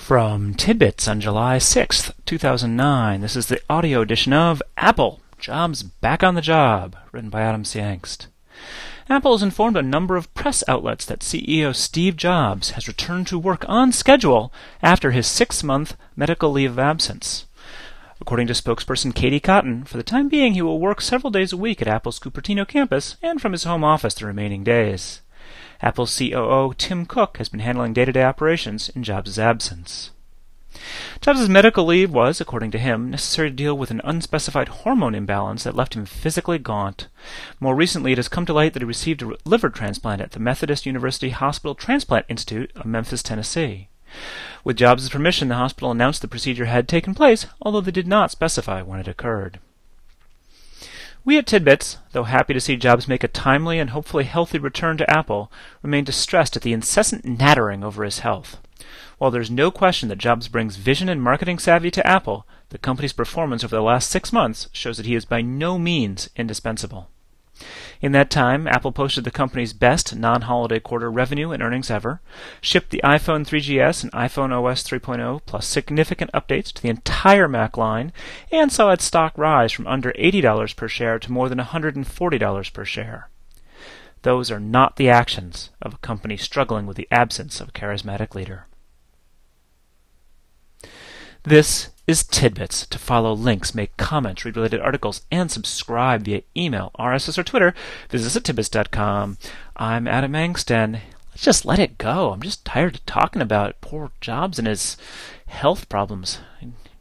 From Tidbits on July 6th, 2009, this is the audio edition of Apple, Jobs Back on the Job, written by Adam C. Engst. Apple has informed a number of press outlets that CEO Steve Jobs has returned to work on schedule after his 6-month medical leave of absence. According to spokesperson Katie Cotton, for the time being he will work several days a week at Apple's Cupertino campus and from his home office the remaining days. Apple's COO Tim Cook has been handling day-to-day operations in Jobs' absence. Jobs' medical leave was, according to him, necessary to deal with an unspecified hormone imbalance that left him physically gaunt. More recently, it has come to light that he received a liver transplant at the Methodist University Hospital Transplant Institute of Memphis, Tennessee. With Jobs' permission, the hospital announced the procedure had taken place, although they did not specify when it occurred. We at Tidbits, though happy to see Jobs make a timely and hopefully healthy return to Apple, remain distressed at the incessant nattering over his health. While there is no question that Jobs brings vision and marketing savvy to Apple, the company's performance over the last 6 months shows that he is by no means indispensable. In that time, Apple posted the company's best non-holiday quarter revenue and earnings ever, shipped the iPhone 3GS and iPhone OS 3.0 plus significant updates to the entire Mac line, and saw its stock rise from under $80 per share to more than $140 per share. Those are not the actions of a company struggling with the absence of a charismatic leader. This is Tidbits. To follow links, make comments, read related articles, and subscribe via email, RSS, or Twitter, visit us at tidbits.com. I'm Adam Engst, and let's just let it go. I'm just tired of talking about poor Jobs and his health problems.